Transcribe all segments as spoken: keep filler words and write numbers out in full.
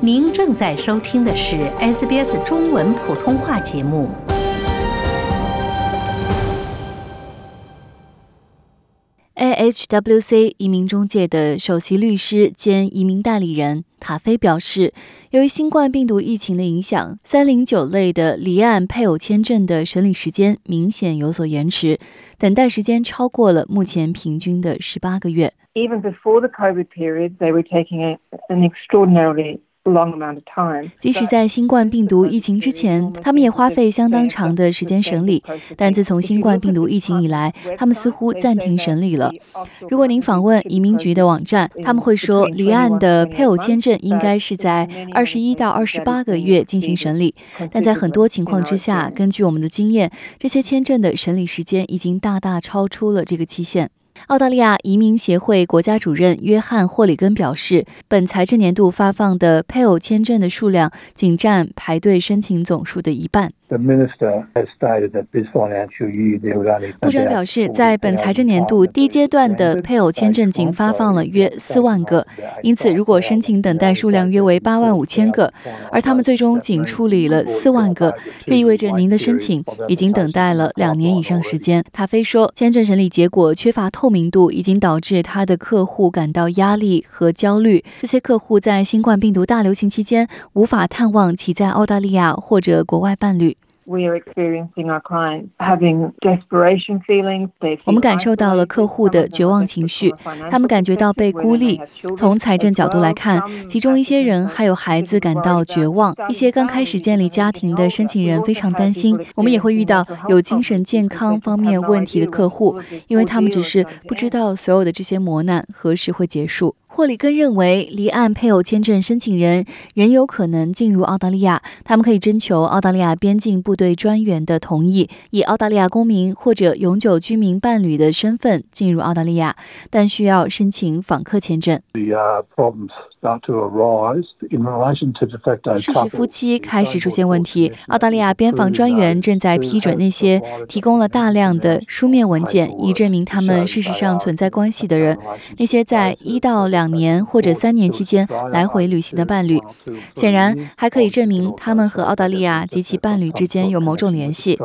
您正在收听的是 S B S 中文普通话节目。 A H W C 移民中介的首席律师兼移民代理人塔菲表示，由于新冠病毒疫情的影响，三零九类的离岸配偶签证的审理时间明显有所延迟，等待时间超过了目前平均的十八个月。 Even before the COVID period, they were taking a, an extraordinarily long amount of time. 即使在新冠病毒疫情之前，他们也花费相当长的时间审理，但自从新冠病毒疫情以来，他们似乎暂停审理了。如果您访问移民局的网站，他们会说离岸的配偶签证应该是在二十一到二十八个月进行审理，但在很多情况之下，根据我们的经验，这些签证的审理时间已经大大超出了这个期限。澳大利亚移民协会国家主任约翰·霍里根表示，本财政年度发放的配偶签证的数量仅占排队申请总数的一半。部长表示，在本财政年度第一阶段的配偶签证仅发放了约四万个，因此如果申请等待数量约为八万五千个，而他们最终仅处理了四万个，这意味着您的申请已经等待了两年以上时间。塔菲说，签证审理结果缺乏透明度已经导致他的客户感到压力和焦虑，这些客户在新冠病毒大流行期间无法探望其在澳大利亚或者国外伴侣。 We are experiencing our clients having desperation feelings. 我们感受到了客户的绝望情绪，他们感觉到被孤立。从财政角度来看，其中一些人还有孩子感到绝望，一些刚开始建立家庭的申请人非常担心。我们也会遇到有精神健康方面问题的客户，因为他们只是不知道所有的这些磨难何时会结束。霍里根认为，离岸配偶签证申请人仍有可能进入澳大利亚，他们可以征求澳大利亚边境部队专员的同意，以澳大利亚公民或者永久居民伴侣的身份进入澳大利亚，但需要申请访客签证。事实夫妻开始出现问题，澳大利亚边防专员正在批准那些提供了大量的书面文件，以证明他们事实上存在关系的人，那些在一到两年或者三年期间来回旅行的伴侣，显然还可以证明他们和澳大利亚及其伴侣之间有某种联系。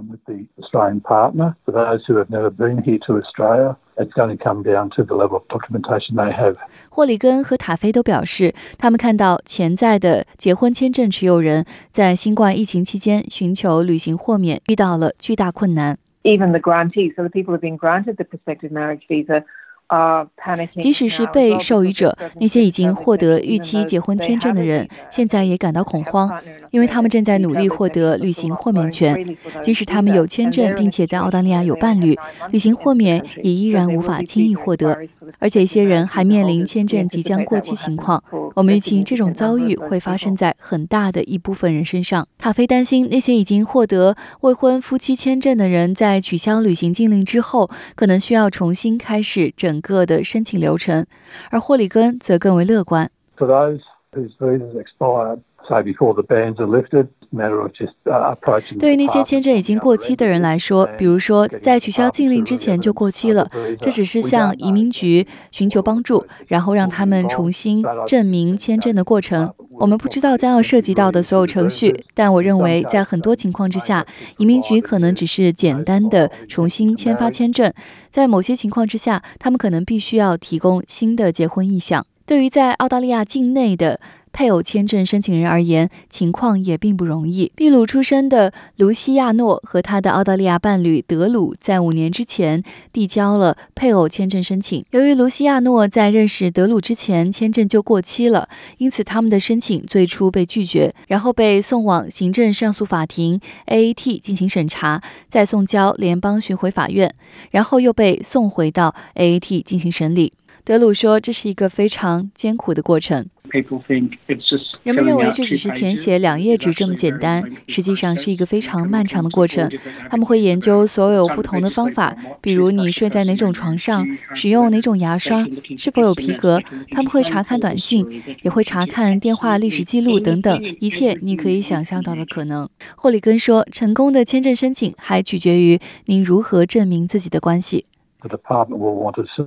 霍里根和塔菲都表示，他们看到潜在的结婚签证持有人在新冠疫情期间寻求旅行豁免遇到了巨大困难。 Even the grantees, so the people who have been granted the prospective marriage visa, 即使是被授予者，那些已经获得预期结婚签证的人，现在也感到恐慌，因为他们正在努力获得旅行豁免权。即使他们有签证并且在澳大利亚有伴侣，旅行豁免也依然无法轻易获得，而且一些人还面临签证即将过期情况。我们预期这种遭遇会发生在很大的一部分人身上。塔菲担心那些已经获得未婚夫妻签证的人在取消旅行禁令之后，可能需要重新开始整个的申请流程，而霍里根则更为乐观。 For those whose visas expired, say before the bans are lifted, 对于那些签证已经过期的人来说，比如说在取消禁令之前就过期了，这只是向移民局寻求帮助，然后让他们重新证明签证的过程。我们不知道将要涉及到的所有程序，但我认为在很多情况之下，移民局可能只是简单的重新签发签证，在某些情况之下，他们可能必须要提供新的结婚意向。对于在澳大利亚境内的配偶签证申请人而言，情况也并不容易。秘鲁出生的卢西亚诺和他的澳大利亚伴侣德鲁在五年之前递交了配偶签证申请。由于卢西亚诺在认识德鲁之前签证就过期了，因此他们的申请最初被拒绝，然后被送往行政上诉法庭 A A T 进行审查，再送交联邦巡回法院，然后又被送回到 A A T 进行审理。德鲁说，这是一个非常艰苦的过程。人们认为这只是填写两页纸这么简单，实际上是一个非常漫长的过程。他们会研究所有不同的方法，比如你睡在哪种床上，使用哪种牙刷，是否有皮革。他们会查看短信，也会查看电话历史记录等等，一切你可以想象到的可能。霍里根说，成功的签证申请还取决于您如何证明自己的关系。 The department will want to see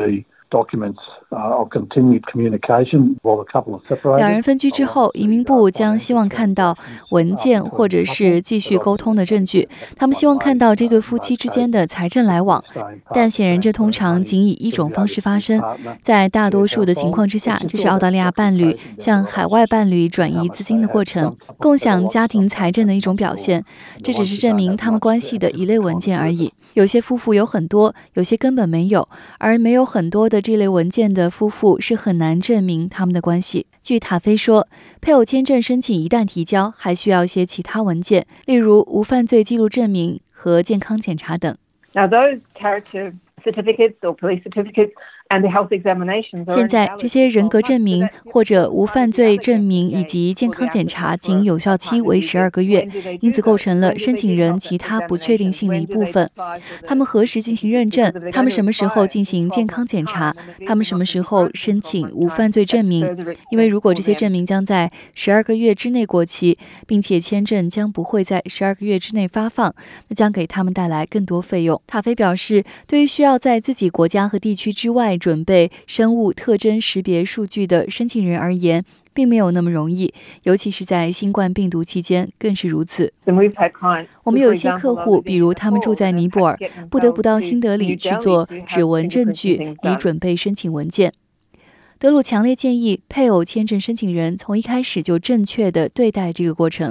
两人分居之后，移民部将希望看到文件或者是继续沟通的证据。他们希望看到这对夫妻之间的财政来往，但显然这通常仅以一种方式发生。在大多数的情况之下，这是澳大利亚伴侣向海外伴侣转移资金的过程，共享家庭财政的一种表现。这只是证明他们关系的一类文件而已。有些夫妇有很多，有些根本没有，而没有很多的这类文件的夫妇是很难证明他们的关系。据塔菲说，配偶签证申请一旦提交，还需要一些其他文件，例如无犯罪记录证明和健康检查等。 Now those character certificates or police certificates and the health examinations. 现在这些人格证明或者无犯罪证明以及健康检查仅有效期为十二个月，因此构成了申请人其他不确定性的一部分。他们何时进行认证？他们什么时候进行健康检查？他们什么时候申请无犯罪证明？因为如果这些证明将在十二个月之内过期，并且签证将不会在十二个月之内发放，那将给他们带来更多费用。塔菲表示，对于需要在自己国家和地区之外准备生物特征识别数据的申请人而言，并没有那么容易，尤其是在新冠病毒期间更是如此。我们有一些客户，比如他们住在尼泊尔，不得不到新德里去做指纹证据，以准备申请文件。德鲁强烈建议配偶签证申请人从一开始就正确地对待这个过程。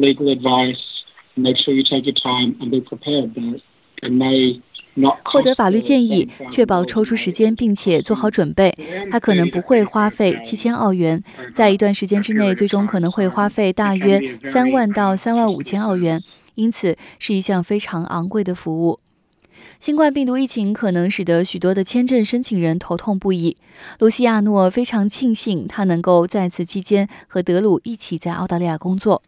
获得法律建议，确保抽出时间并且做好准备。他可能不会花费七千澳元，在一段时间之内，最终可能会花费大约三万到三万五千澳元，因此是一项非常昂贵的服务。新冠病毒疫情可能使得许多的签证申请人头痛不已。卢西亚诺非常庆幸他能够在此期间和德鲁一起在澳大利亚工作。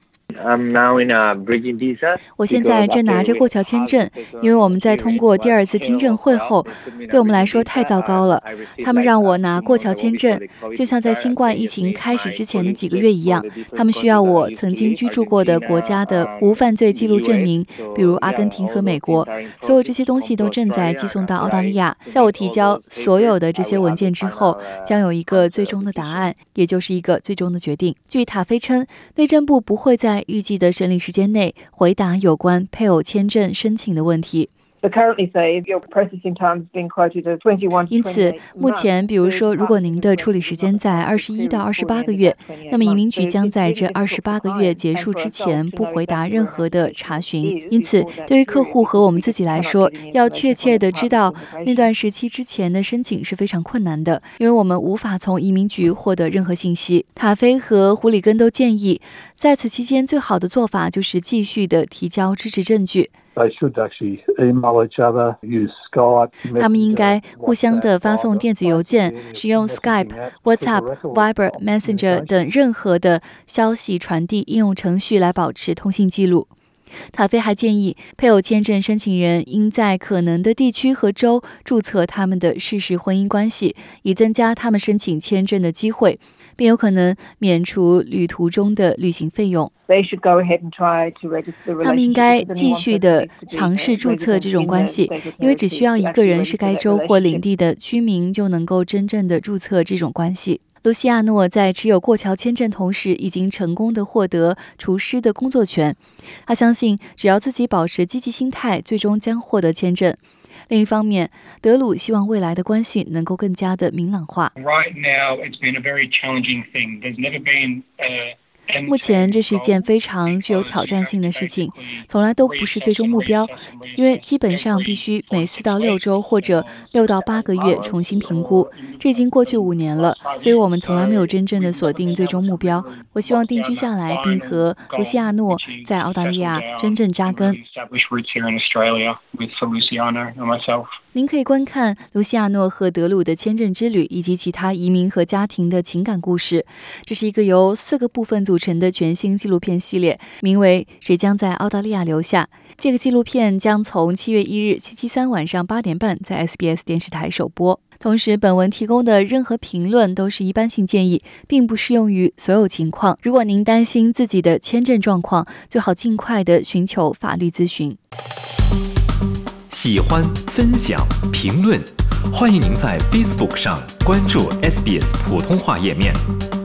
我现在正拿着过桥签证，因为我们在通过第二次听证会后，对我们来说太糟糕了。他们让我拿过桥签证，就像在新冠疫情开始之前的几个月一样。他们需要我曾经居住过的国家的无犯罪记录证明，比如阿根廷和美国。所有这些东西都正在寄送到澳大利亚。在我提交所有的这些文件之后，将有一个最终的答案，也就是一个最终的决定。据塔菲称，内政部不会在预计的审理时间内回答有关配偶签证申请的问题。因此，目前，比如说，如果您的处理时间在二十一到二十八个月，那么移民局将在这二十八个月结束之前不回答任何的查询。因此，对于客户和我们自己来说，要确切的知道那段时期之前的申请是非常困难的，因为我们无法从移民局获得任何信息。塔菲和胡里根都建议，在此期间最好的做法就是继续的提交支持证据。他们应该互相的发送电子邮件，使用 Skype、WhatsApp、Viber、Messenger 等任何的消息传递应用程序来保持通信记录。塔菲还建议，配偶签证申请人应在可能的地区和州注册他们的事实婚姻关系，以增加他们申请签证的机会，并有可能免除旅途中的旅行费用。他们应该继续的尝试注册这种关系，因为只需要一个人是该州或领地的居民就能够真正的注册这种关系。卢西亚诺在持有过桥签证同时，已经成功的获得厨师的工作权。他相信，只要自己保持積極心態，最終將獲得簽證。另一方面，德鲁希望未来的关系能够更加的明朗化。目前这是一件非常具有挑战性的事情，从来都不是最终目标，因为基本上必须每四到六周或者六到八个月重新评估。这已经过去五年了，所以我们从来没有真正的锁定最终目标。我希望定居下来，并和卢西亚诺在澳大利亚真正扎根。您可以观看卢西亚诺和德鲁的签证之旅，以及其他移民和家庭的情感故事。这是一个由四个部分组成的全新纪录片系列，名为《谁将在澳大利亚留下》。这个纪录片将从七月一日星期三晚上八点半在 S B S 电视台首播。同时，本文提供的任何评论都是一般性建议，并不适用于所有情况。如果您担心自己的签证状况，最好尽快的寻求法律咨询。 喜欢、分享、评论， 欢迎您在 Facebook 上关注 S B S 普通话页面。